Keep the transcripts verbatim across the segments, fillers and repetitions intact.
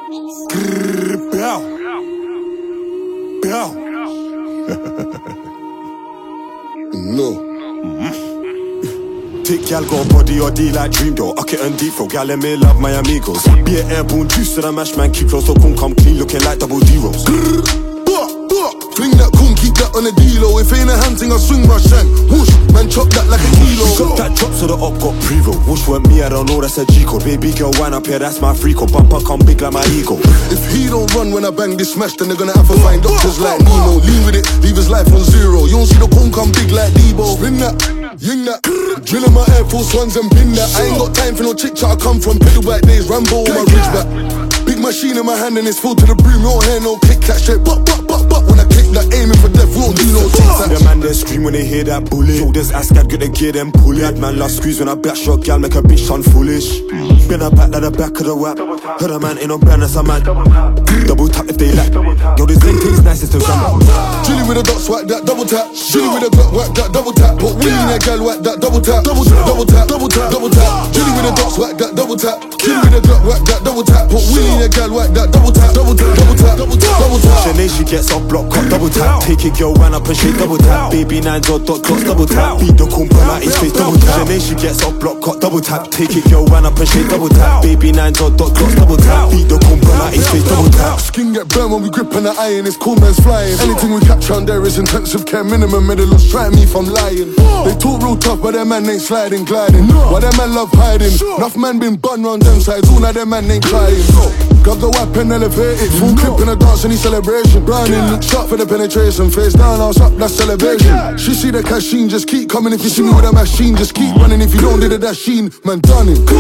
Grrr, Bow. Bow. No. Thick gal got a body or D like Dream Doll. Uck it and deep throw, gal let me love my amigos. Be an airborne juice to the mash man, keep close so come come clean, looking like double D rolls. Fling that coon, keep that on the D-Lo. If ain't a hand thing, I swing my shank. Whoosh, man chop that like a kilo. Got that drop so the up got pre-roll. Whoosh weren't me, I don't know, that's a G-code. Baby girl wine up here, that's my free code. Bumper come big like my ego. If he don't run when I bang this smash, then they're gonna have to find doctors like Nemo. Lean with it, leave his life on zero. You don't see the coon come big like Debo. Spin that, ying that, drilling my Air Force Ones and pin that. I ain't got time for no chick chat, I come from Pedal Back days, Rambo on my ridge back. Big machine in my hand and it's full to the brim. You don't hear no click, clack straight, but, but, but, but. When I click that, aiming for death, we don't do no tic-tac. The man they scream when they hear that bullet. Shoulders ass cat, get the gear them pull it. Man last squeeze when I back shot, gal make a bitch sound foolish. Been a back like the back of the whap. Heard a man ain't no brand, that's a man. Double tap if they like. Yo, this thing tastes nice, it's the gram. Jilly with a dot, swipe that, double tap. Jilly with a dot, whack that, double tap. Put Willie in that gal, whack that, double tap. Double tap, double tap, double tap, double tap. Jilly with a dot, swipe that, double tap. Jilly with a dot, whack that, double tap. Put Willie in that gal, whack that, double tap. Double tap, double tap, double tap, double tap. Shanae, she gets off block, cut, double tap. Take it, girl, wind up and shake, double tap. Baby nine dot dot dots, double tap. Beat the kumpa like his face, double tap. Shanae, she gets off block, cut, double tap. Take it, girl, wind up and shake, double tap. Baby nine dot dot dots, double tap. Beat the kumpa like his face, double tap. Skin get burned when we grip on the iron, it's cool man's flying. Anything we capture on there is intensive care minimum. Medalist try me if I'm lying. They talk real tough, but their man ain't sliding, gliding. Why their man love hiding? Enough man been bun round them sides, all now their man ain't crying. Grab the weapon, elevate it. Full clip in a dance, any celebration. Browning, look sharp for the penetration. Face down, ass up, that's celebration. She see the cashin, just keep coming. If you see me with a machine, just keep running. If you don't do the dasheen, man done it.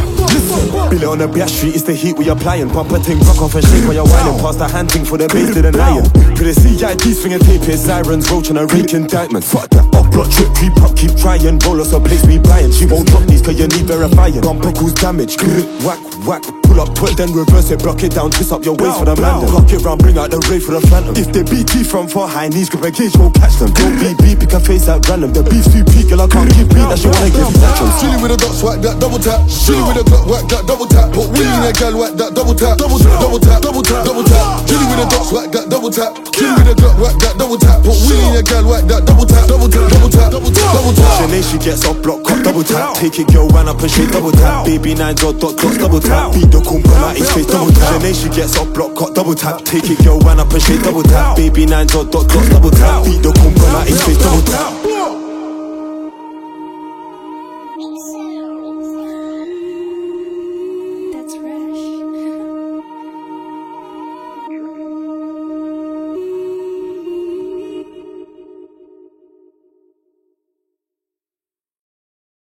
Bill it on the back street, it's the heat we applying. Bumper ting, rock off and shake while you're whining. Pass the hand ting for the base to the lion. Put the C I D's finger tape, his sirens, roach and a rake indictment. Fuck that up block trip, creep up, keep trying. Roll us a place we buying. She won't drop these cause you need verifying. Bumper cause damage, whack, whack. Pull up, put then reverse it, block it down, twist up your waist for the man. Cock it round, bring out the ray for the phantom. If they B T from far high knees, grip a gauge, won't catch them. Don't be beep, pick a face out random. The beef's too peak, girl, I can't give beat, that she wanna give natural. Chilly with a dot, swipe that, double tap. Chilly with a dot, whack that, double tap. Put Willie in a gal, whack that, double tap. Double tap, double tap, double tap, double tap. Chilly with a dot, swipe that, double tap. Chilly with a dot, whack that, double tap. Put Willie in a gal, whack that, double tap. Double tap, double tap, double tap, double tap. Shanae, she gets off block, cut, double tap. Take it, girl, wind up and shake, double tap. Baby nine dot dot dots, double tap. Beat the kumpa like his face, double tap. Shanae, she gets off block, cut, double tap. Take it, girl, wind up and shake, double tap. Baby nine dot dot dots, double tap. Beat the kumpa like his face, double tap.